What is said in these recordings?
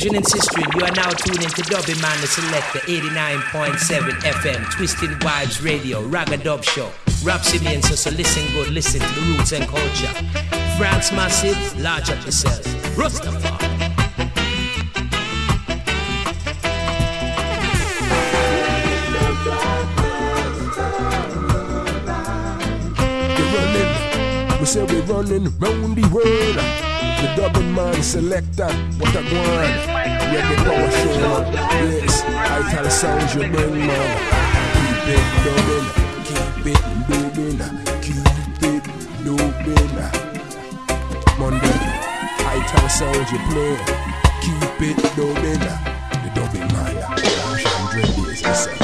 Brethren and sisters, you are now tuned into Dubby Man the Selector 89.7 FM, Twisted Vibes Radio, Ragga Dub Show. Rap Simeon, so listen good, listen to the roots and culture. France Massive, large up yourself. Rastafari. We say we're running round the world. The Dubbing Man Selector, what a one. Yeah, the power show. Yes, I tell sounds you bring, man. Keep it dubbing, keep it dubbing, keep it dubbing. Monday, I tell sounds you play. Keep it dubbing. The Dubbing Man, 100 days, I say.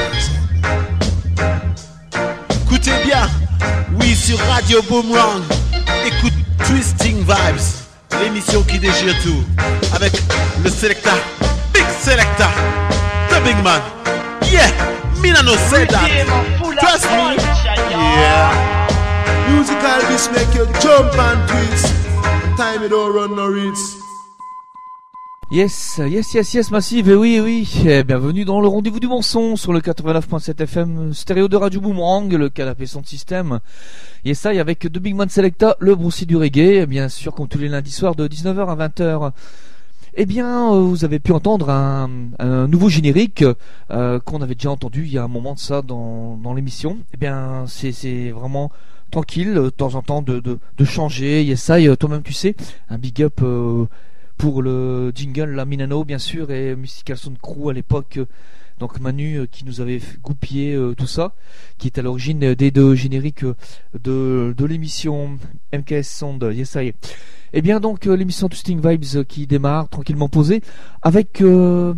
Écoutez bien. Oui, sur Radio Boomerang, écoute Twisting Vibes, l'émission qui déchire tout, avec le Selector, Big Selector, Dubbing Man. Yeah, me no say that. Trust me. Yeah. Musical this make you jump and twist. Time it don't run no reads. Yes, Massive, et oui, bienvenue dans le rendez-vous du bon son sur le 89.7 FM stéréo de Radio Boomerang, le canapé son système. Yes, ça, avec The Big Man Selecta, le broussi du reggae, et bien sûr, comme tous les lundis soirs de 19h à 20h. Eh bien, vous avez pu entendre un nouveau générique qu'on avait déjà entendu il y a un moment de ça dans l'émission. Eh bien, c'est vraiment tranquille, de temps en temps de changer. Yes, ça, toi-même tu sais, un big up pour le jingle, la Minano bien sûr, et Mystical Sound Crew à l'époque, donc Manu qui nous avait goupillé tout ça, qui est à l'origine des deux génériques de l'émission MKS Sound. Yes, ça y est. Et bien donc l'émission Twisting Vibes qui démarre tranquillement posée avec le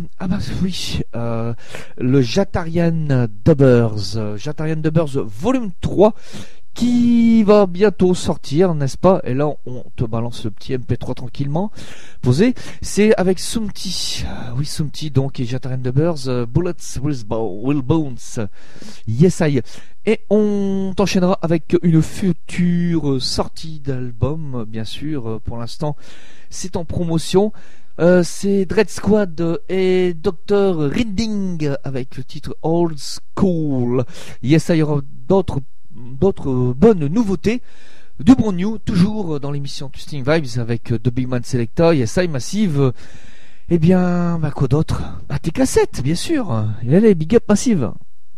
Jatarian Dubbers volume 3 qui va bientôt sortir, n'est-ce pas? Et là, on te balance le petit MP3 tranquillement posé. C'est avec Sumti. Oui, Sumti, donc, et Jatarian Dubbers, Bullets Will Bones. Yes, I. Et on t'enchaînera avec une future sortie d'album, bien sûr. Pour l'instant, c'est en promotion. C'est Dread Squad et Dr. Reading avec le titre Old School. Yes, il y aura d'autres bonnes nouveautés, du bon new, toujours dans l'émission Twisting Vibes avec The Big Man Selecta, Yesai Massive. Eh bien, quoi d'autre? Tes cassettes, bien sûr. Et allez, big up Massive.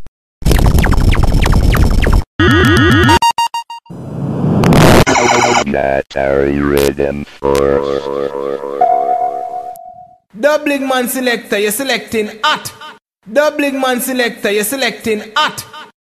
The Big Man Selecta, you're selecting hot. The Big Man Selecta, you're selecting hot.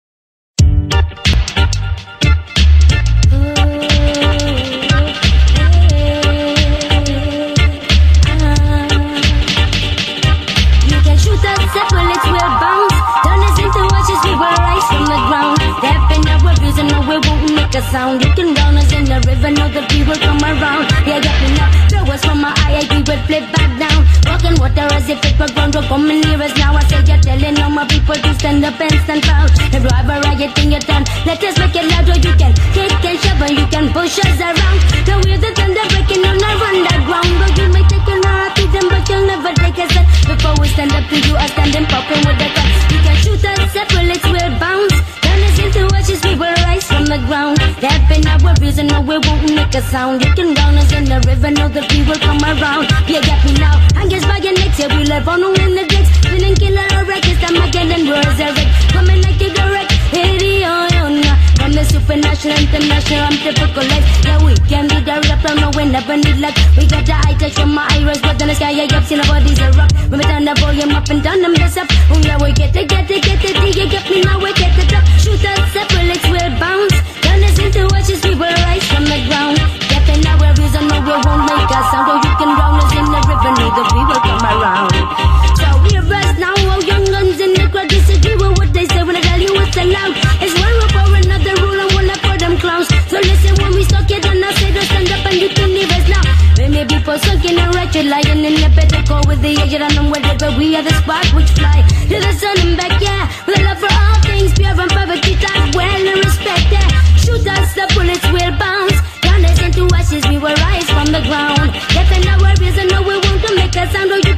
Bullets will bounce. Turn us into ashes, we will rise from the ground. Step in our views and no, we won't make a sound. You can drown us in the river, know that we will come around. Yeah, get me now. Throw us from my eye, we will flip back down. Walking water as if it were ground. We're coming near us now. I say you're telling all my people to stand up and stand proud. And drive a riot in your town. Let us make it louder. You can kick and shove and you can push us around. Now we're the thunder breaking on our underground. But you may take an artisan, but you'll never take a step. Before we stand up to you, I stand and popping with the gun. You can shoot us, bullets will bounce. Turn us into ashes, we will rise from the ground. Step in our views and no, we won't make a sound. You can drown us in the river, know that we will come around. Yeah, get me now. Hangers by your necks, yeah, we'll live on in the decks. Feeling killer or wreck, it's time again and we're resurrect. Coming like you direct, from the supernatural, international, I'm typical life. Yeah, we can be the rap, no, we never need luck. We got the eye touch from my iris, but in the sky, yeah, see nobody's a rock. When we turn the volume up and down, and mess up. Oh yeah, we get it, you get me now, we get it up. Shoot us, bullets will bounce. Turn us into ashes, we will rise from the ground. Getting our views, and no, we won't make a sound. Oh, you can drown us in the river, know that we will come around. So hear us now, oh, young guns in the crowd disagree with what they say when I tell you it's allowed. It's one rule for another rule, and one for them clowns. So listen when we talk it, and I say to stand up and you can leave us now. We may be for soaking and wretched, lying in the bed to go with the edge and I'm with it, but we are the spark which fly to the sun and back, yeah. With a love for all things pure and poverty, that's well and respect, yeah. Shoot us, the bullets will bounce. Turn us into ashes, we will rise from the ground. Get in our ears and know we want to make a sound, or you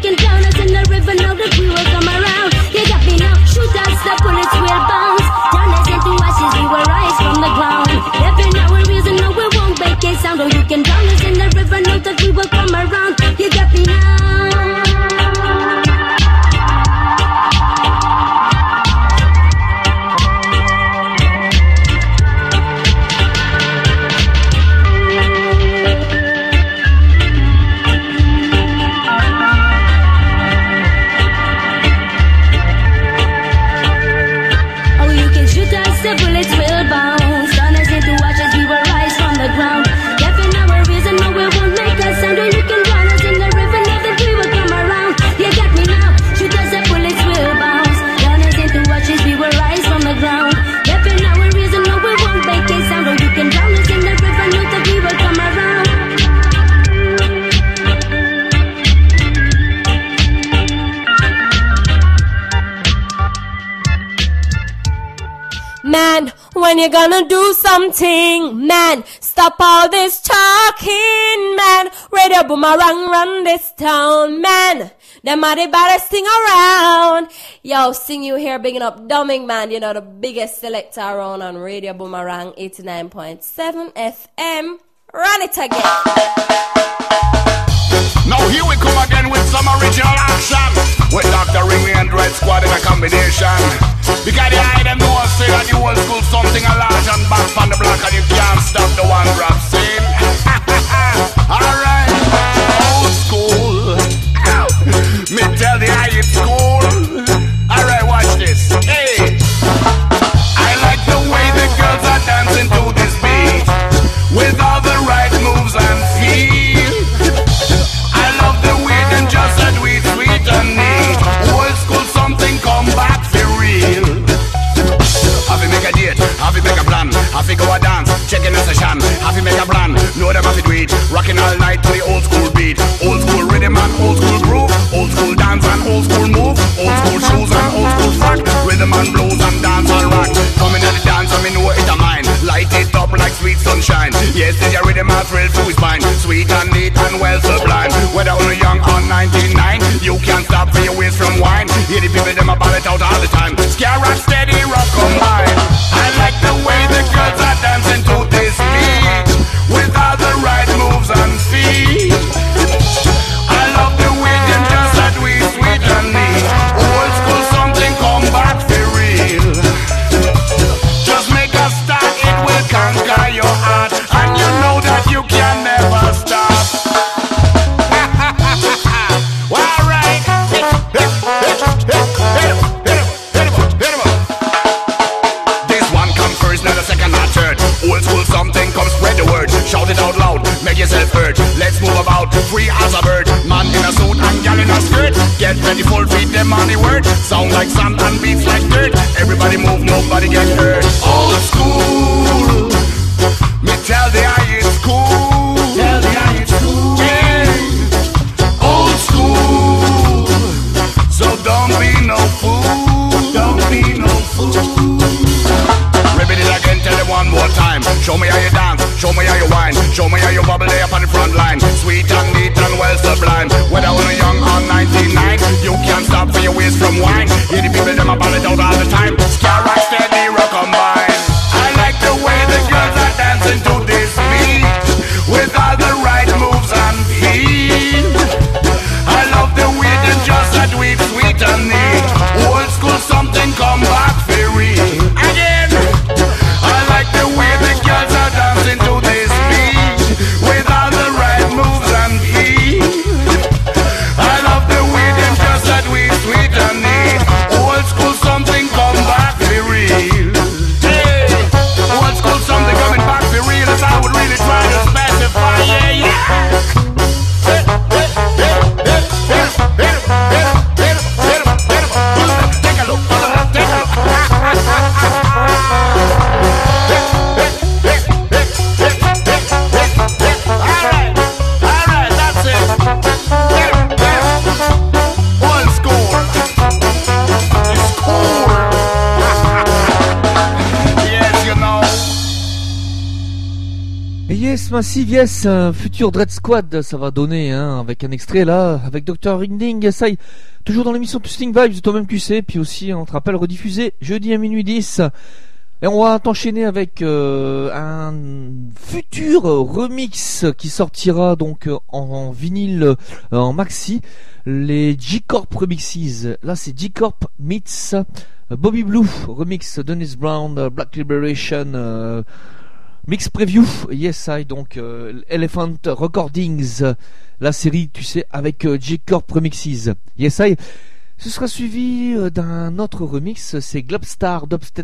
man, when you gonna do something, man? Stop all this talking, man. Radio Boomerang run this town, man. Them are the baddest thing around. Yo, sing you here, bigging up Dumbing, man. You know, the biggest selector around on Radio Boomerang 89.7 FM. Run it again. Now here we come again with some original action, with Dr. Ringley and Dread Squad in a combination. Because the eye them know say that the old school something a large and back from the block, and you can't stop the one rap scene. Alright, old school. Me tell the eye it's cool. Alright, watch this. Hey, I like the way the girls are dancing to this beat, with all the right moves and feel. I love the way them just a do it sweet and neat. Old school something come back for real. Have to make a date, have to make a plan, have to go a dance, checking the session, have to make a plan, know them have to do it, rocking all night to the old school beat. Old school rhythm and old school groove, old school dance and old school move, old school shoes and old school frock, rhythm and blues and dance and rock. Coming at the dance and me know it a mine, light it up like sweet sunshine. Yes, this your rhythm and thrill to his mind, sweet and neat and well sublime. Whether on young or 99, you can't stop for your waist from wine. Hear the people them about it out all the time. Scare rock steady rock combine. I like the way the girls are dancing to this beat, with all the right moves and feet. I love the way them just a do it sweet and neat. Old school something come back for real. Just make a start, it will conquer your heart, and you know that you can never stop. Alright. This one come first, not a second or third. Old school something, come spread the word. Shout it out loud, make yourself heard. Let's move about, free as a bird. Man in a suit and gal in a skirt. Get ready, full feet, them on the word. Sound like sand and beats like dirt. Everybody move, nobody get hurt. Old school, me tell the eye it's cool. Tell the eye it's cool. Yeah. Old school, so don't be no fool. Don't be no fool. Repeat it again, tell them one more time. Show me how you dance, show me how you whine, show me how you bubble there up on the front line. Sweet and neat and well sublime. Whether when you're young or 99, you can't stop for your waist from wine. Hear the people them about it out all the time. Scare rock steady rock combine. I like the way the girls are dancing to this beat, with all the right moves and feet. I love the way them just a do it sweet and neat. Old school something come back for real. Again, I like the way the girls are dancing to this beat, with all the right moves and feet. I love the way them just a do it sweet and neat. Old school something come back for real. Hey, old school something coming back for real, as I would really try to specify. Yeah, yeah. Take a look, take a look. Alright, that's it. Old school. It's cool. Yes, you know. Et yes, Massive, yes, futur Dread Squad, ça va donner, hein, avec un extrait là, avec Dr. Ringding, yes, toujours dans l'émission Twisting Vibes, toi-même tu sais, puis aussi, on te rappelle, rediffusé jeudi à minuit 10. Et on va t'enchaîner avec un futur remix qui sortira donc en vinyle, en maxi, les G-Corp Remixes. Là, c'est G-Corp meets Bobby Blue, remix Dennis Brown, Black Liberation, mix preview, yes I, donc Elephant Recordings, la série, tu sais, avec G-Corp Remixes, yes I. Ce sera suivi d'un autre remix, c'est Globstar,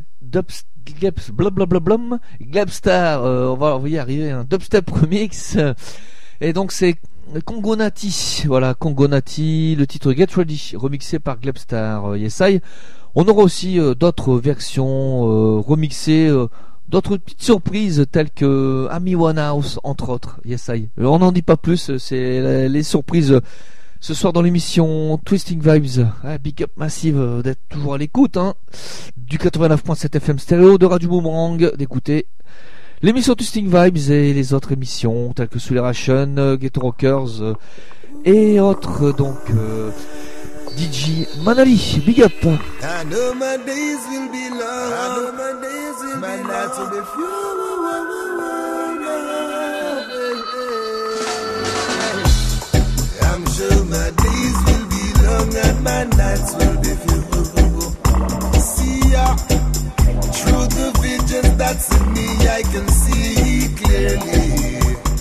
Globstar, on va y arriver, un dubstep remix, et donc c'est Congo Nati, voilà, Congo Nati, le titre Get Ready, remixé par Globstar, yes I. On aura aussi d'autres versions remixées, d'autres petites surprises telles que Amy Winehouse entre autres, yes I. On n'en dit pas plus, c'est les surprises Ce soir dans l'émission Twisting Vibes, big up massive d'être toujours à l'écoute du 89.7 FM stéréo de Radio Boomerang, d'écouter l'émission Twisting Vibes et les autres émissions telles que Sous les Ration, Ghetto Rockers et autres, donc DJ Manali, big up. I know my days will be long. I know my days will be long. Nights will be few. I'm sure my days will be long and my nights will be few. See ya, through the vision that's in me, I can see clearly.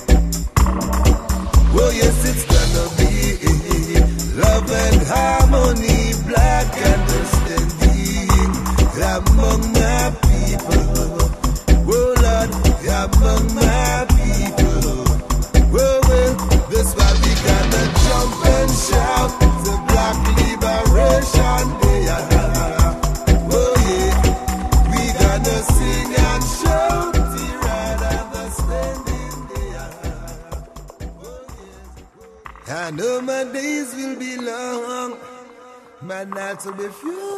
Oh yes, it's gonna be love and harmony, black understanding among my people. Oh Lord, among my people. Oh well, that's why we gotta jump and shout the Black Liberation Day. Oh yeah, we gonna sing and shout the right understanding day. Oh yes, I know my days will be long, my nights will be few.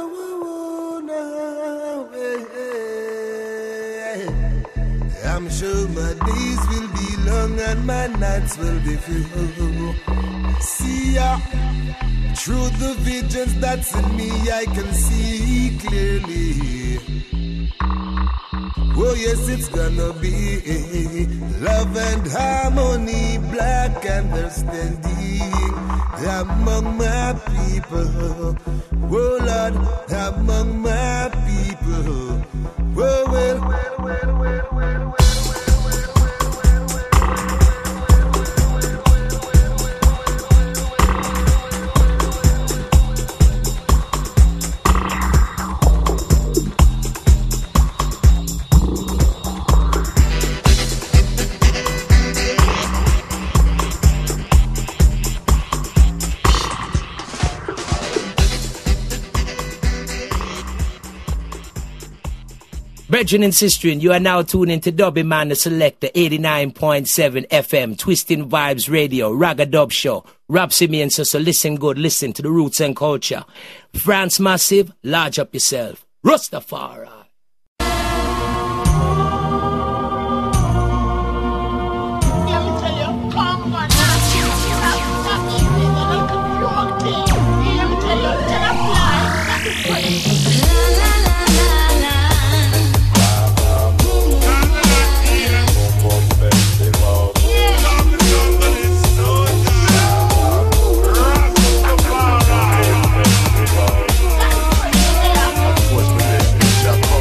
I'm sure my days will be long and my nights will be few. See ya, through the visions that's in me, I can see clearly. Oh yes, it's gonna be love and harmony, black understanding among my people. Oh Lord, among my people. Oh well. Brethren and sisters, you are now tuned into Dubby Man the Selector 89.7 FM, Twisting Vibes Radio, Ragga Dub Show. Rob Simeon, so listen good, listen to the roots and culture. France Massive, large up yourself. Rastafari. Of course,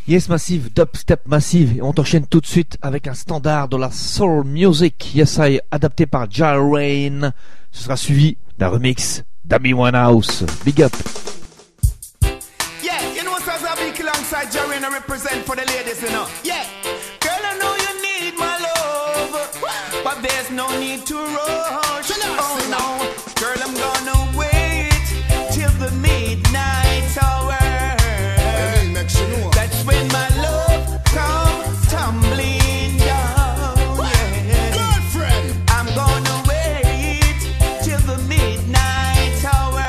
Yes Massive, Dubstep Massive, et on t'enchaîne tout de suite avec un standard de la soul music, Yes I, adapté par Jarain. Ce sera suivi d'un remix d'Amy Winehouse. Big up. Yeah, you know what's a big alongside Jarain, I represent for the ladies, you know. Yeah, girl, I know you need my love, but there's no need to rush. Oh no, girl, I'm gonna wait till the midnight hour. That's when my love comes tumbling down. Yeah. Girlfriend, I'm gonna wait till the midnight hour.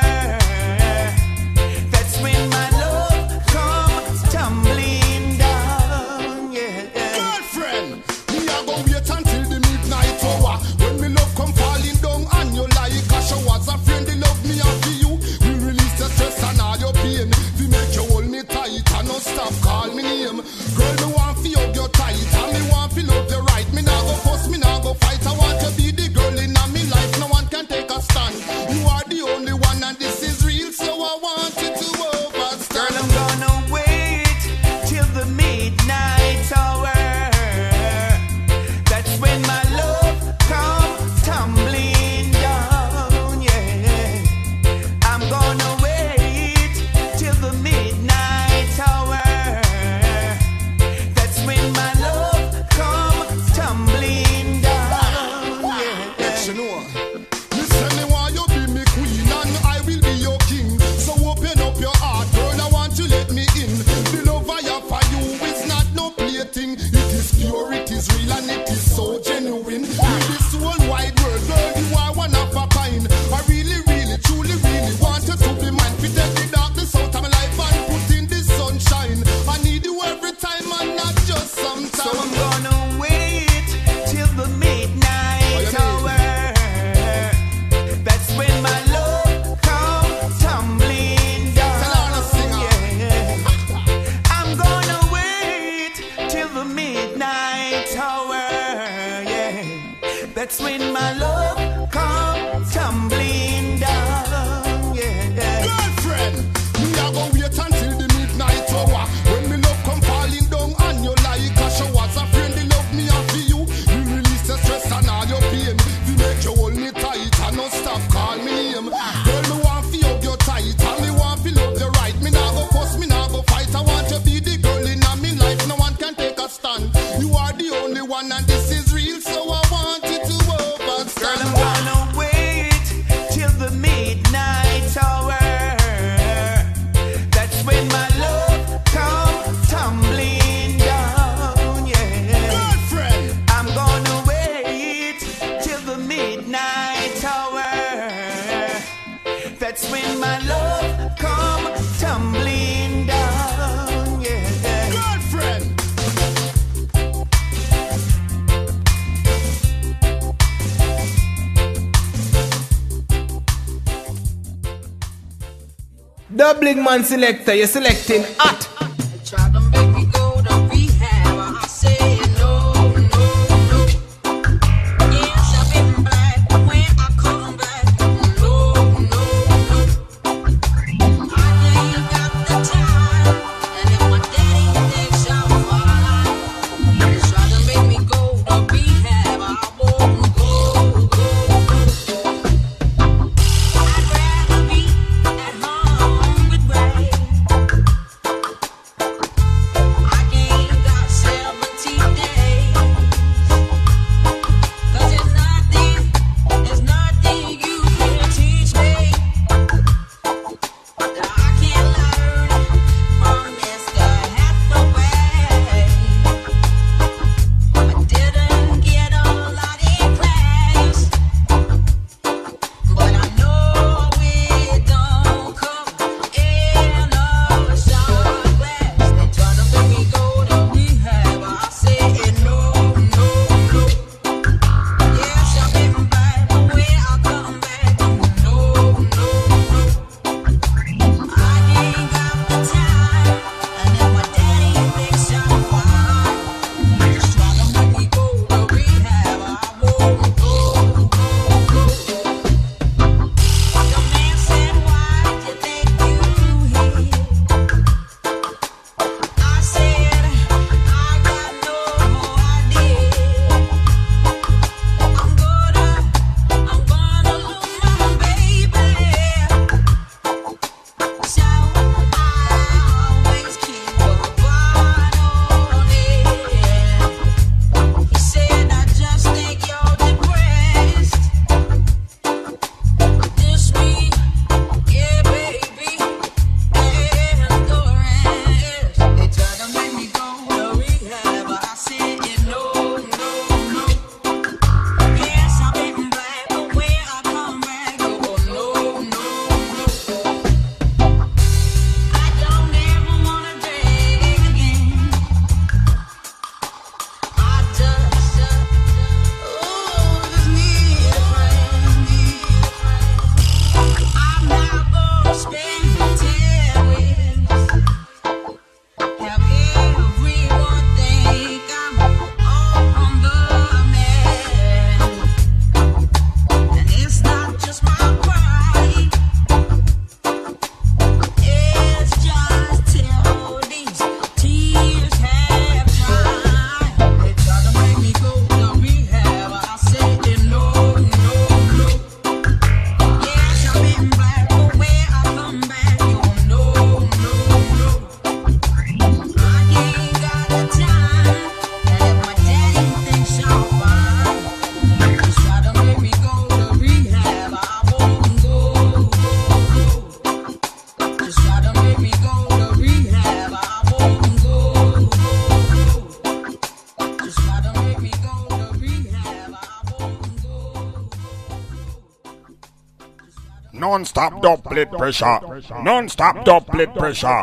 That's when my love comes tumbling down. Yeah. Girlfriend, me a go wait until the midnight hour. When me love come falling down and you like a showers. A friend they love me and for you. We release the stress and all your pain. We make you hold me tight and no stop call me name. Girl, me want to hug you tight and me want to love you right. Me nah go fuss, me nah go fight. I want to be the girl in my life. No one can take a stand. You are the only one and this is real, so I want you to overstand. Girl, I'm gonna wait till the midnight hour. That's when my love comes tumbling down. Yeah, I'm gonna wait till the midnight hour. That's when my love comes tumbling down. Yeah. You know, listen, me want you be me queen and I will be your king. So open up your heart, girl, I want you let me in. The love I have for you is not no plaything. It is pure, it is real and it is so genuine. In this whole wide world, girl, you are one of a kind. I really, really, truly, really want you to be mine. We take the darkness out of my life and put in the sunshine. I need you every time and not just sometimes. So I'm gonna wait till the midnight hour. That's when my love comes tumbling down. Yeah. I'm gonna wait till the midnight hour. Yeah. That's when my love comes tumbling down. Yeah. Girlfriend, me a go wait until the midnight hour. When me love come falling down and you like a showers. A friend they love me and for you. We release the stress and all your pain. We make you hold me tight and no stop call me name. Girl, me want to hug you tight and me want to love you right. Me nah go fuss, me nah go fight. I want to be the girl in my life. No one can take a stand. You are the only one and this is real, so I want you to overstand. Girl, I'm gonna wait till the midnight hour. That's when my love comes tumbling down. Yeah. Girlfriend, I'm gonna wait till the midnight hour. That's when my love comes tumbling down. Yeah. girlfriend. Dublin man selector, you're selecting hot. Try to make me go to rehab. I say no, no, no. Yes, I've been black when I come back. No, no, no. I ain't got the time. And if my daddy thinks I'm fine, try to make me go to rehab. I won't go, go. I'd rather be at home with Ray. Non-stop dubplate pressure. Non-stop dubplate pressure.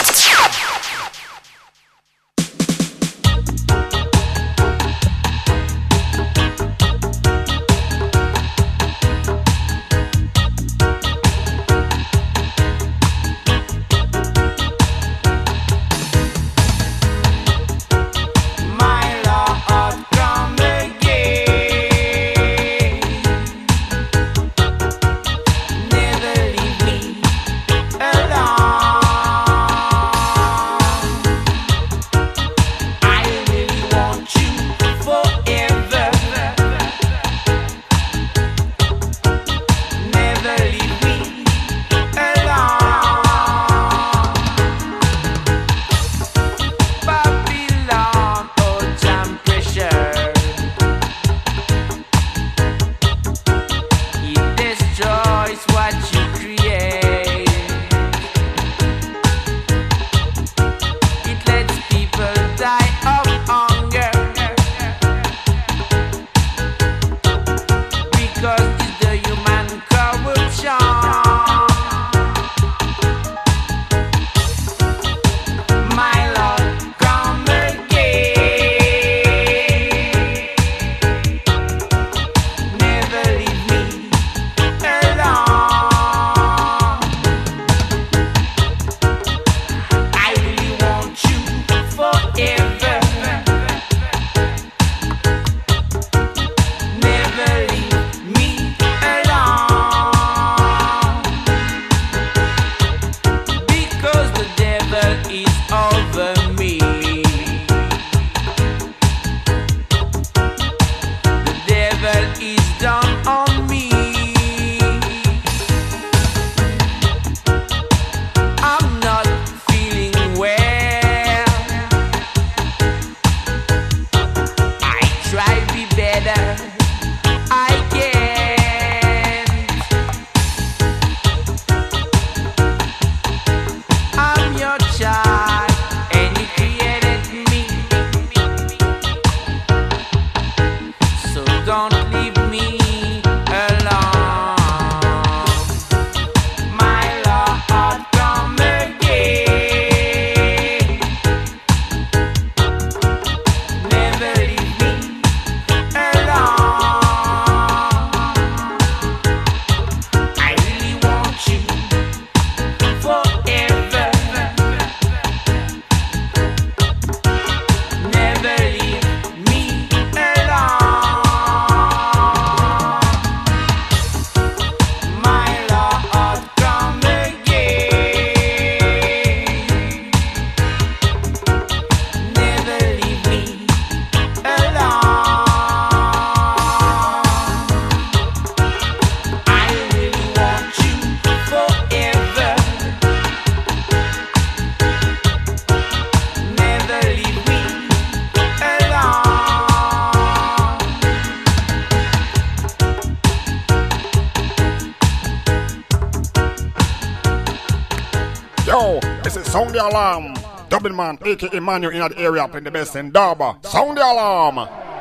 Sound the alarm. Dubbing man, aka Manu in the area playing the best in Darba. Sound the alarm.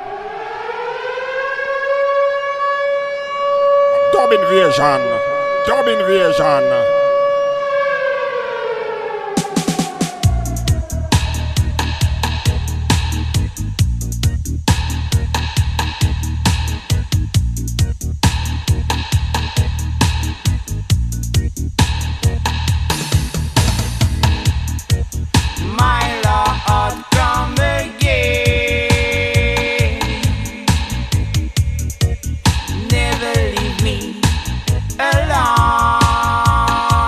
Dub invasion. Dub invasion. Alone.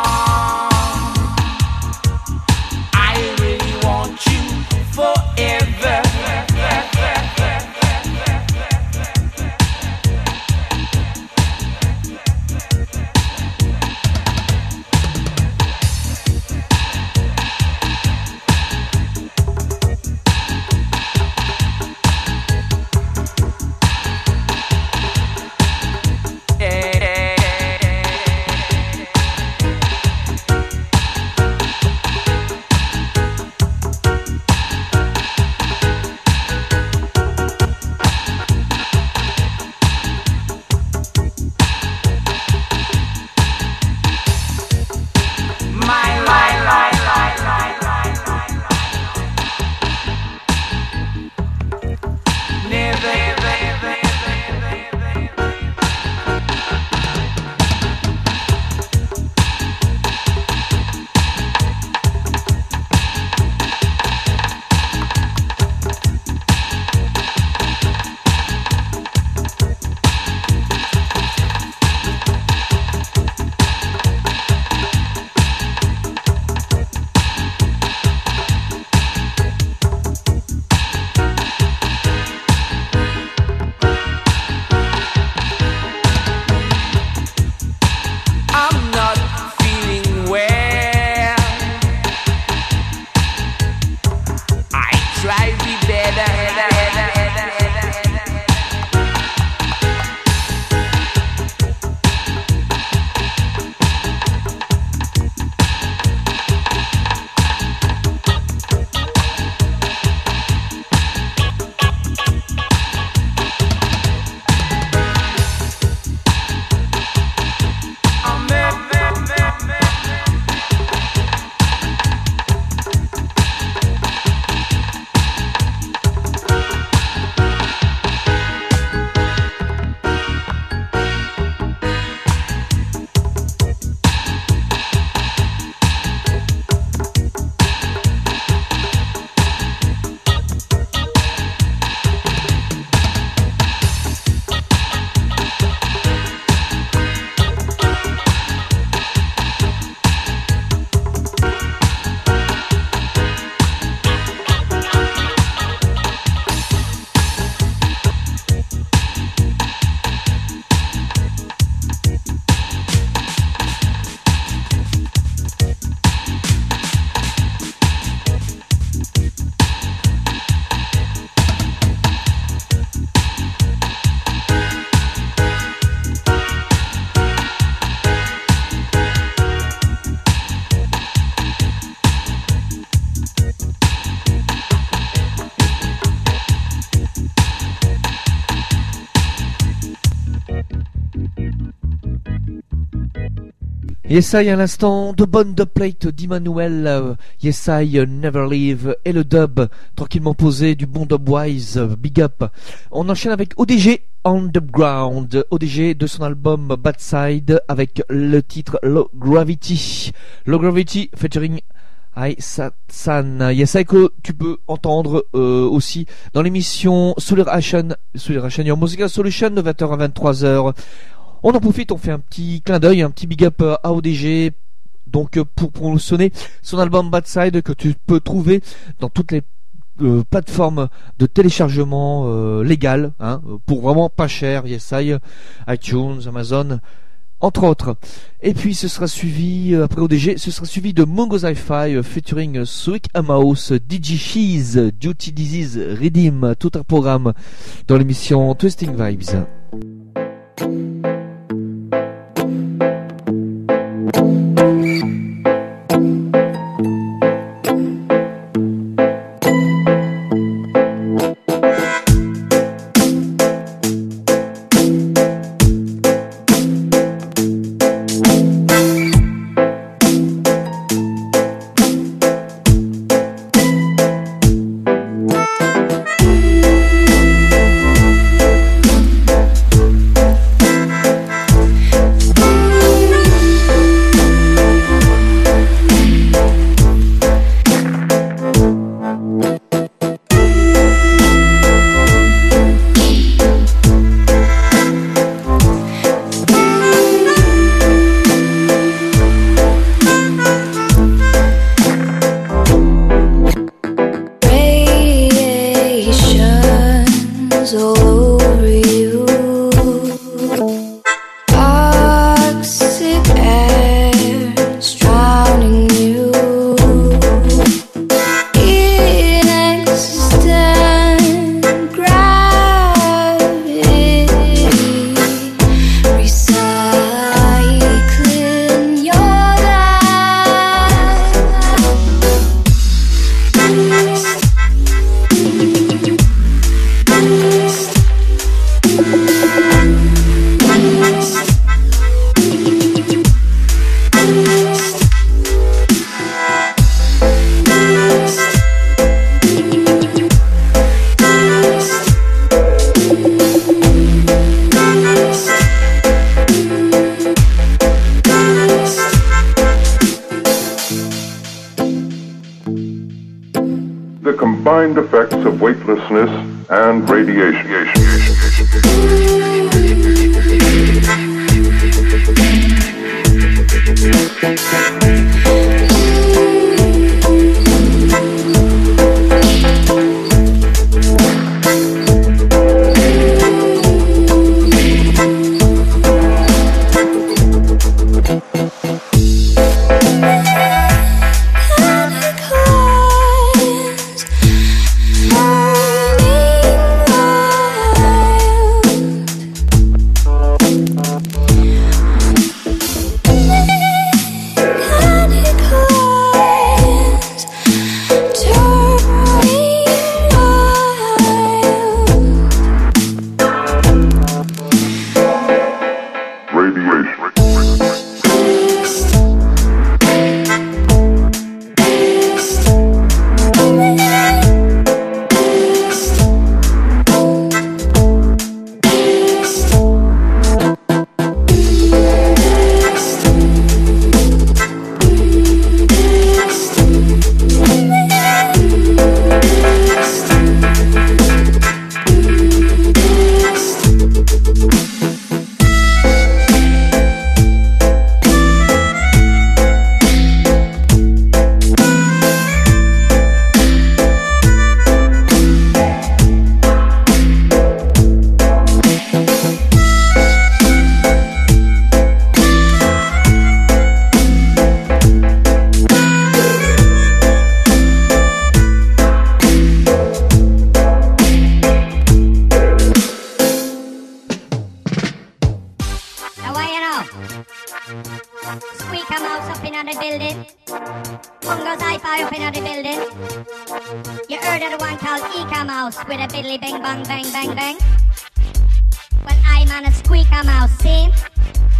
Yes I à l'instant, de bonne dubplate d'Emmanuel, Yes I Never Leave, et le dub tranquillement posé du bon Dubwise, big up. On enchaîne avec ODG Underground, ODG de son album Bad Side avec le titre Low Gravity. Low Gravity featuring San. Yes I que tu peux entendre aussi dans l'émission Solar Ration, Your Musical Solution de 20h à 23h. On en profite, on fait un petit clin d'œil, un petit big up à ODG, donc pour promotionner son album Bad Side que tu peux trouver dans toutes les plateformes de téléchargement légales, hein, pour vraiment pas cher, Yes I, iTunes, Amazon, entre autres. Et puis ce sera suivi, après ODG, ce sera suivi de Mongo Hi-Fi featuring Sweet Mouse, DJ Cheese, Duty Disease, Redeem, tout un programme dans l'émission Twisting Vibes. combined effects of weightlessness and radiation.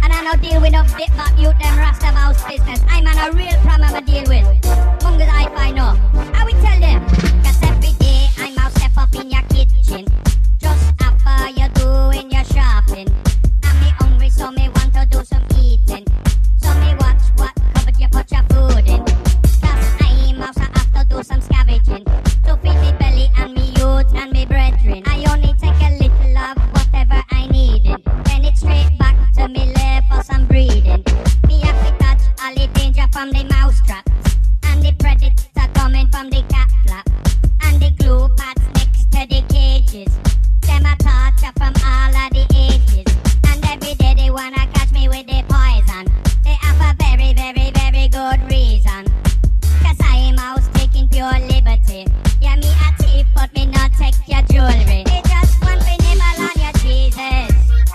And I no deal with no bit bop youth, them Rasta mouse business. I'm on a real problem I deal with. Mungus I find out. I will tell them. Cause every day I'm out step up in your kitchen. Just after you doing your shopping. And me hungry so me want to do some eating. So me watch what cupboard you put your food in. Cause I'm out so have to do some scavenging. To feed me belly and me youth and me brethren. I only take a little of whatever I needed. Then it's straight back to me left for some breeding. Me have to touch all the danger from the mouse traps. And the predator coming from the cat flap. And the glue pads next to the cages. Them a torture from all of the ages. And every day they wanna catch me with the poison. They have a very, very, very good reason. Cause I am out taking pure liberty. Yeah, me a thief, but me not take your jewelry. They just want me nibble on your cheeses.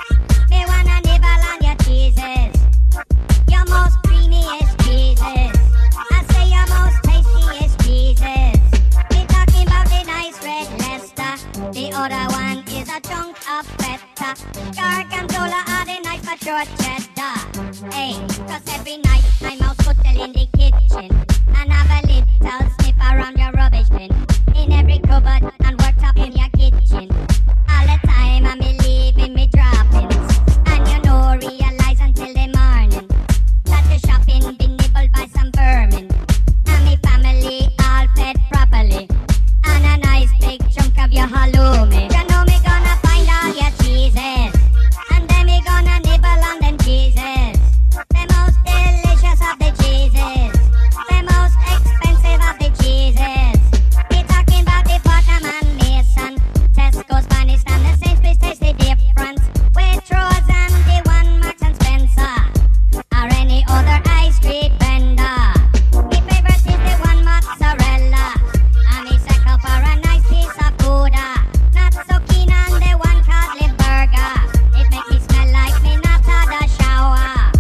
Me wanna nibble on your cheeses. Your most creamiest cheeses. I say your most tastiest cheeses. Me talking about the nice red Leicester. The other one is a chunk of feta. Gorgonzola are the nice but short cheddar. Hey, cause every night I'm out scuttle in the kitchen. And have a little sniff around your rubbish bin. In every cupboard and worktop in your kitchen. All the time I'm leaving me droppings. And you know realize until the morning that the shopping been nibbled by some vermin. And me family all fed properly. And a nice big chunk of your halloumi. You know me gonna find all your cheeses. And then me gonna nibble on them cheeses. The most delicious of the cheeses. The most expensive of the cheeses. We talking about the Bottom and Mason, Tesco, Spanish, and the Sainsbury's taste the difference. Waitrose and the one Marks and Spencer, or any other high street vendor. My favorite is the one mozzarella. And me settle for a nice piece of food. Not so keen on the one called live burger. It make me smell like me not had a shower.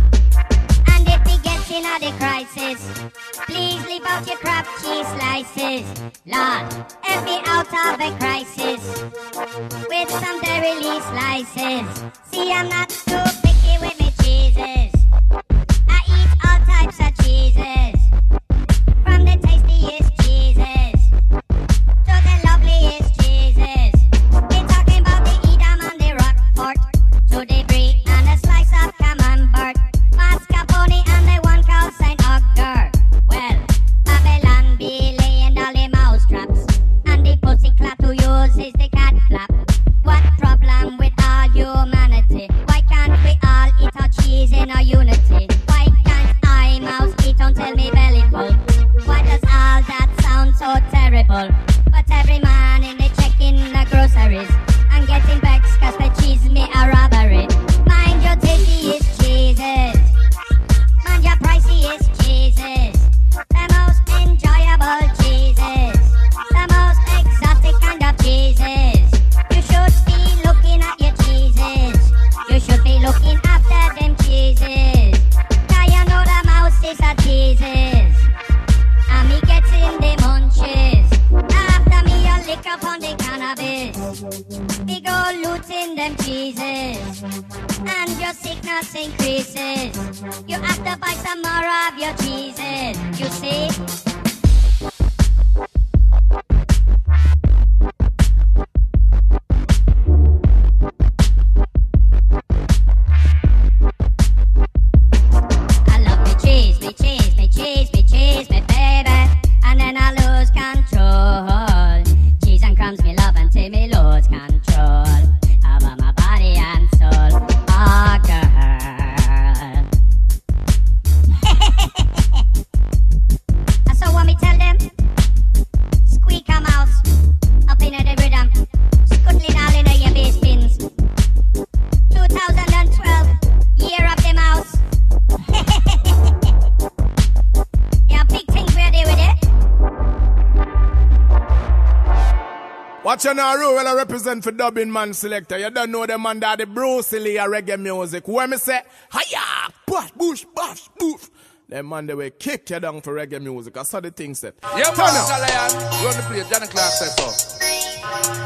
And if we get in the crisis, please leave out your crab cheese slices. Lord, help me out of a crisis with some dairy leaf slices. See, I'm not too picky with me cheeses. I eat all types of cheeses, from the tastiest cheeses to the loveliest cheeses. We're talking about the Edam and the Roquefort, to the Brie and a slice of Camembert, mascarpone and the one called Saint Augur. Well, Babylon be laying all the mouse traps, and the pussycat who uses the cat flap. What problem with all humanity? Why can't we all eat our cheese in our unity? Why can't I mouse eat until me belly full? Why does all that sound so terrible? But every man in the checking the groceries and getting vexed cause the cheese me a robbery. Mind your tastiest cheeses, mind your priciest cheeses, the most enjoyable cheeses, the most exotic kind of cheeses. You should be looking at your cheeses. You should be looking after them cheeses. Now you know the mouse is a teases. And me gets in the munches. After me a lick up on the cannabis. Me go looting them cheeses. And your sickness increases. You have to buy some more of your cheeses. You see? I love me cheese, me cheese, me cheese, me cheese, me baby. And then I lose control. Cheese and crumbs me love until me lose control over my body and soul. Oh girl. So what me tell them? Squeak a mouse up in the rhythm. Scuttling all in your bass pins. 2012, year of the mouse. Yeah, big things we're doing with it. Watch you now, Rural I represent for Dubbing Man Selector. You don't know the man that the Bruce Lee of reggae music. When me say, hiya, bash, bush, bash, boof. Them man they will kick you down for reggae music. I saw the thing set. Yeah, Turn man, up. Scalayan. Run the place, Johnny Clark said so.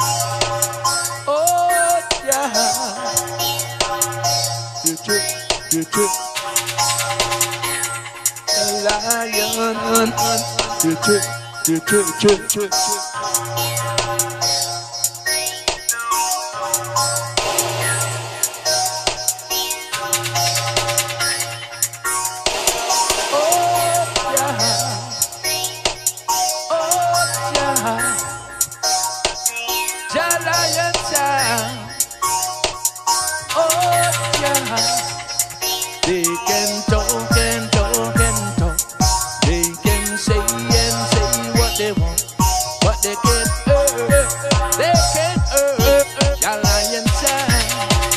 Oh, yeah. They can talk and talk and talk. They can say and say what they want, but they can't hurt. They can't hurt your lion side.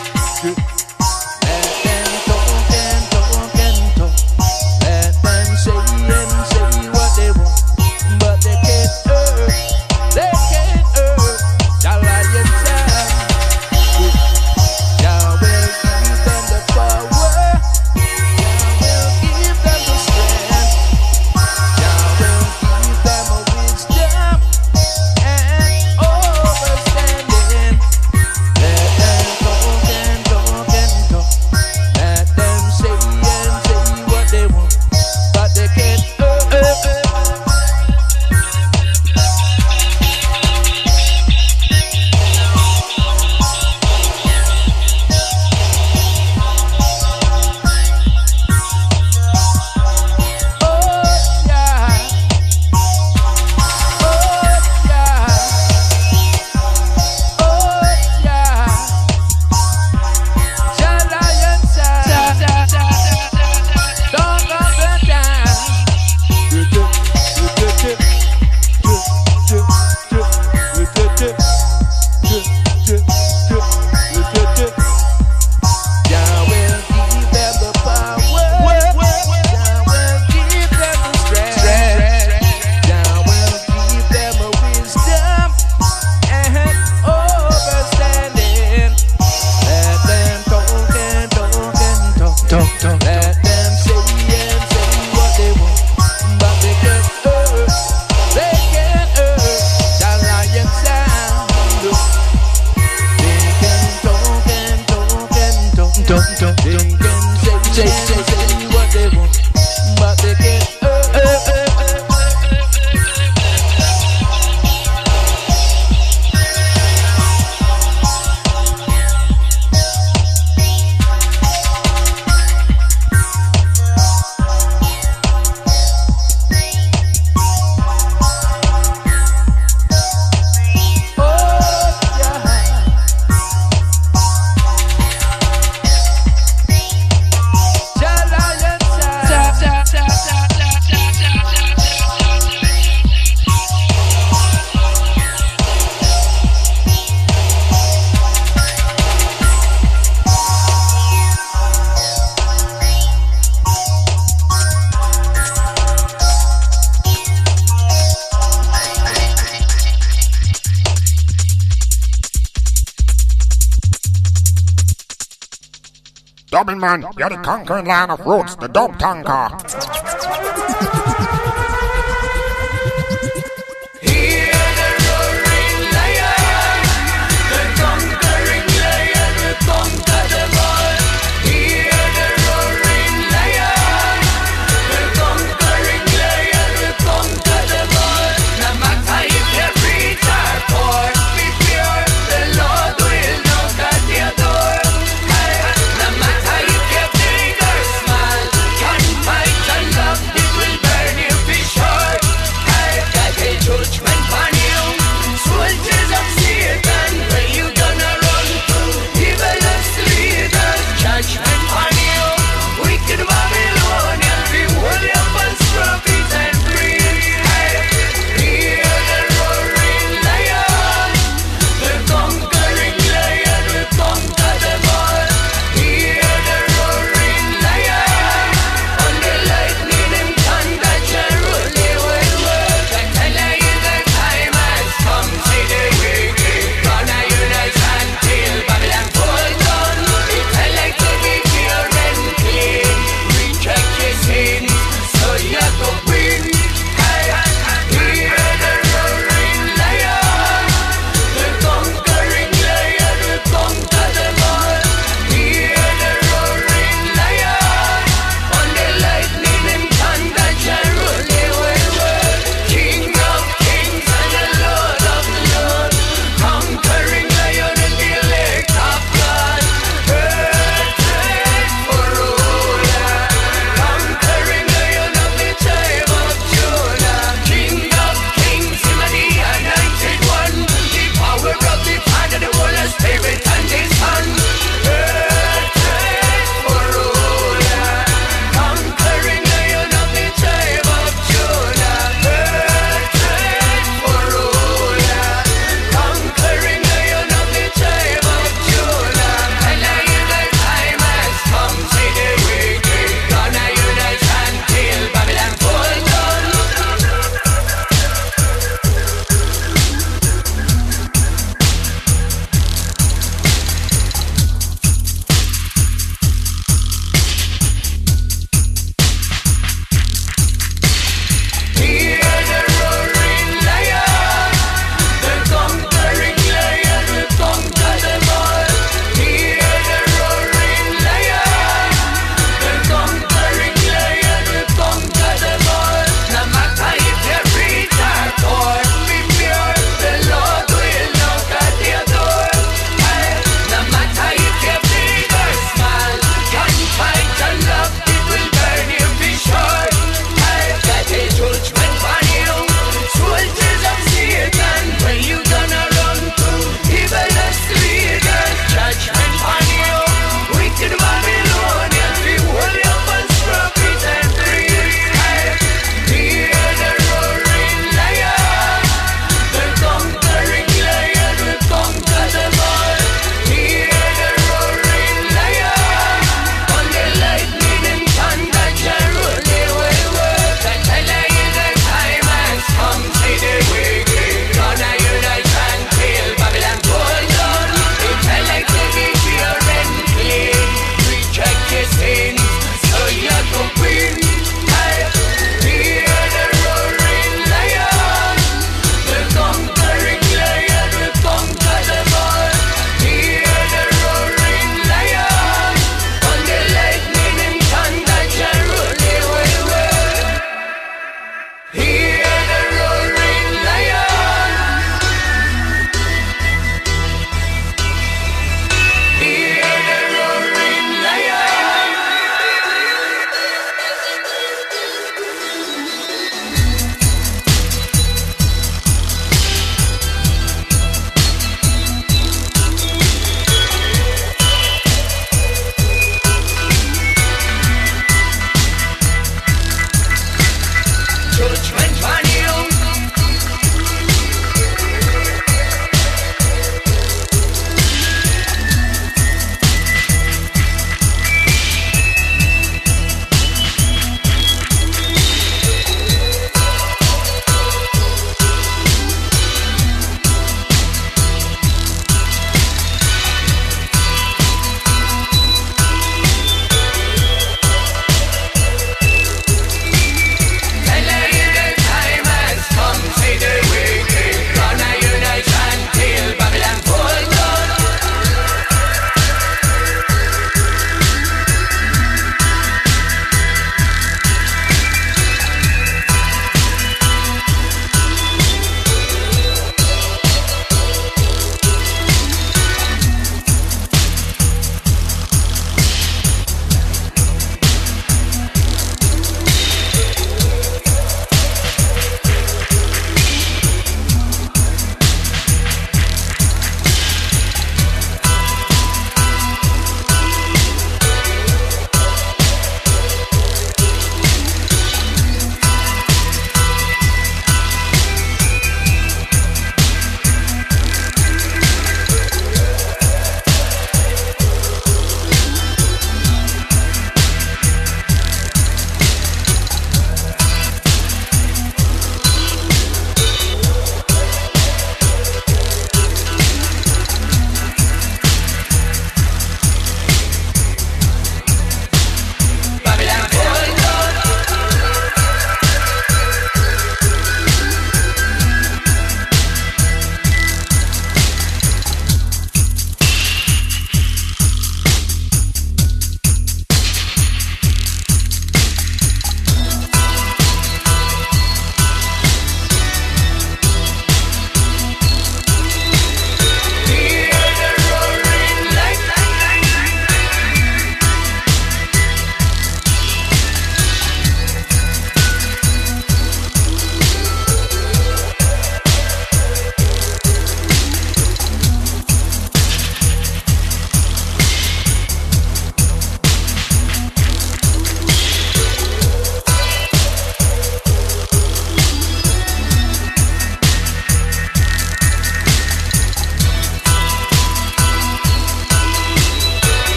Let them talk and talk and talk. Let them say and say what they want, but they can't hurt. They can't hurt your lion side. Jah will give them the power. Dubbing man, you're the conquering line of roots, the dub tanker. Fight and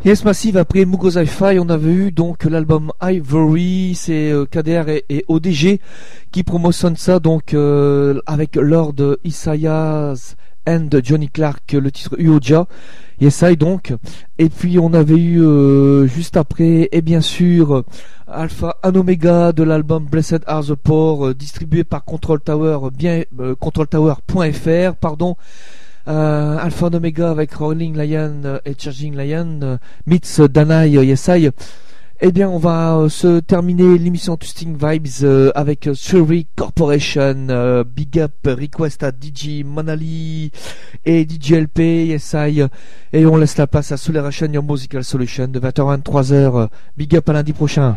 Yes Massive, après Mugo Hi-Fi, on avait eu donc l'album Ivory, c'est KDR et ODG qui promotionnent ça donc avec Lord Isaiah and Johnny Clark, le titre Uoja. Yes I donc. Et puis on avait eu juste après, et bien sûr Alpha and Omega de l'album Blessed Are the Poor, distribué par Control Tower, controltower.fr, pardon. Alpha and Omega avec Rolling Lion et Charging Lion meets Danai Yesai. Eh bien on va se terminer l'émission Twisting Vibes avec Surrey Corporation, Big Up Request à DJ Manali et DJ LP Yesai, et on laisse la place à Soleration Your Musical Solution de 20h à 23h. Big Up à lundi prochain.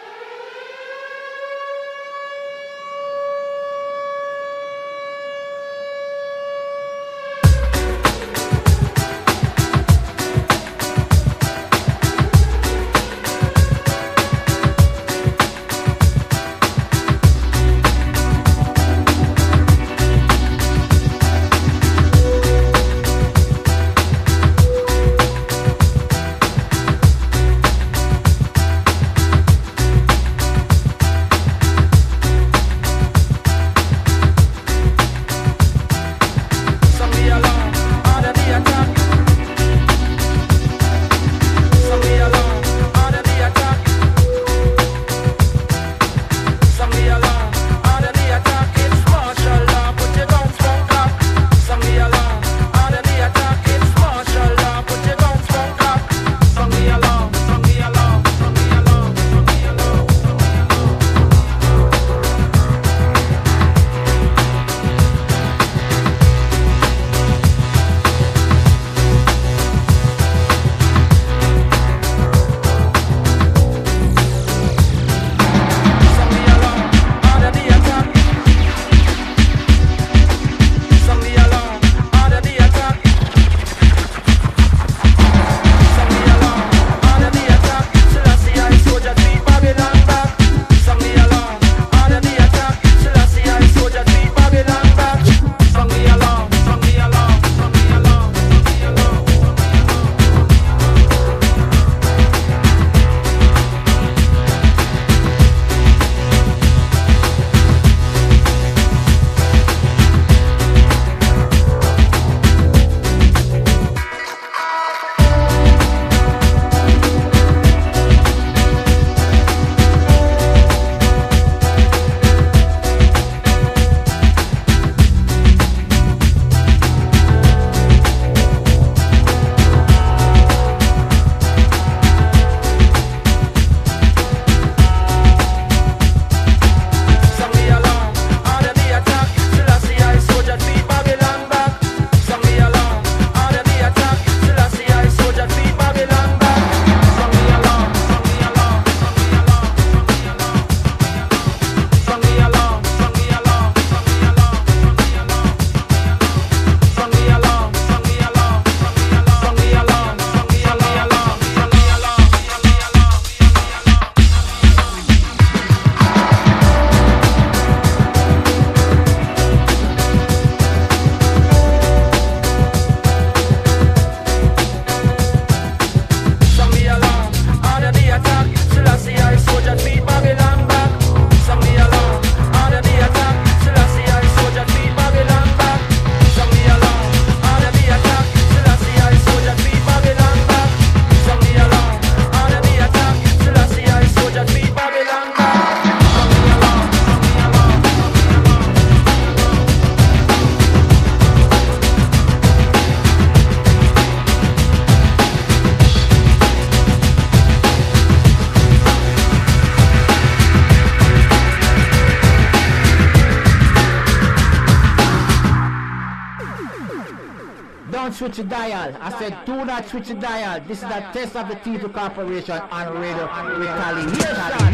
Don't switch your dial. I said do not switch your dial. This is a test of the TV Corporation on Radio Retaliation.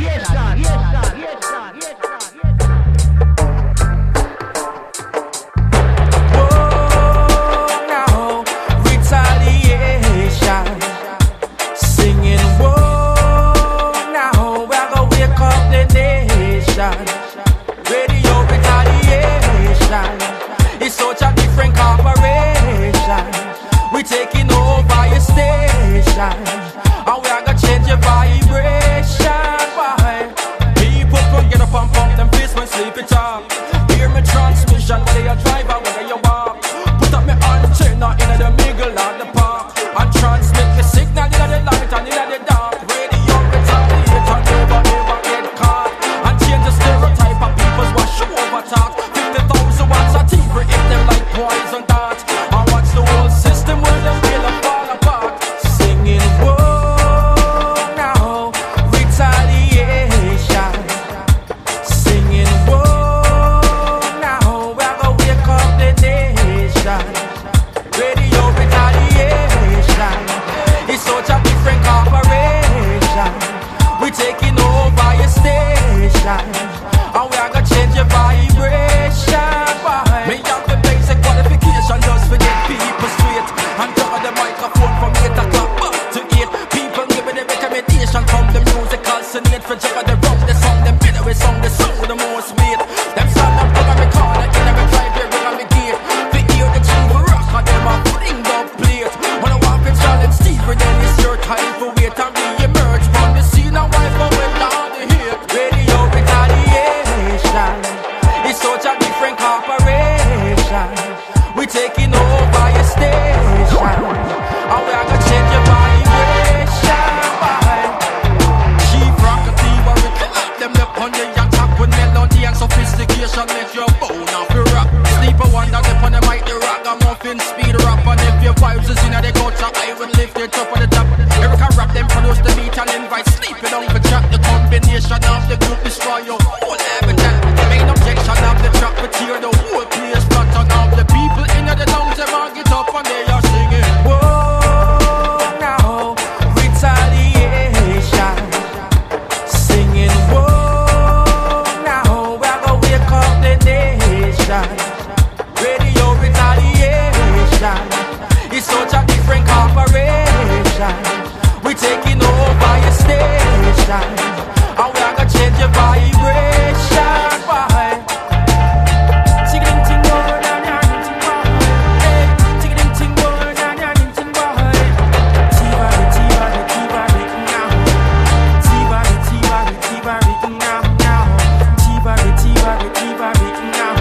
Whoa, now, retaliation. Singing, whoa, now, we're gonna wake up the nation. Radio Retaliation. It's such a different corporation. We're taking over your station. for jump on the road, the song, them better with song, the song with the most weight. Them stand up, look at me corner, in every drive here, bring on me gate. The ear, the tune, the rock, and them a fling up plate. When I walk with Charlotte Stephen, then it's your time for wait and re-emerge from the scene and wipe away down the hate. Radio retaliation, it's such a different corporation. We taking over your station, and we are gonna change your vibration. Chief Rockety, where we kill up them up on the attack with melody and sophistication. Make your bone off your rock. Sleeper wonder up on the mic, the ragamuffin speed rap. And if your vibes is in the culture, I will lift it up on the top. Erica rap them produce the beat and invite sleeping on for chat. The combination of the group destroy your whole habitat. Main objection of the track for tear the whole place flat. And all the people in the lungs, them all get up and they are singing. Whoa, now, retaliation. Singing, whoa, now, we're gonna wake up the nation. Radio retaliation. It's such a different corporation. We taking over your station, and we are gonna change your vibration. Why? Ting ting boy, na na ting boy. Hey, ting ting boy, na na ting boy. Tiba now. Tiba now. Tiba now.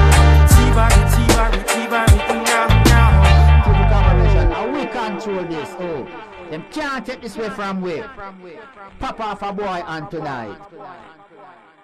And we control this. Oh, them can't take this way from we. Pop off a boy on tonight.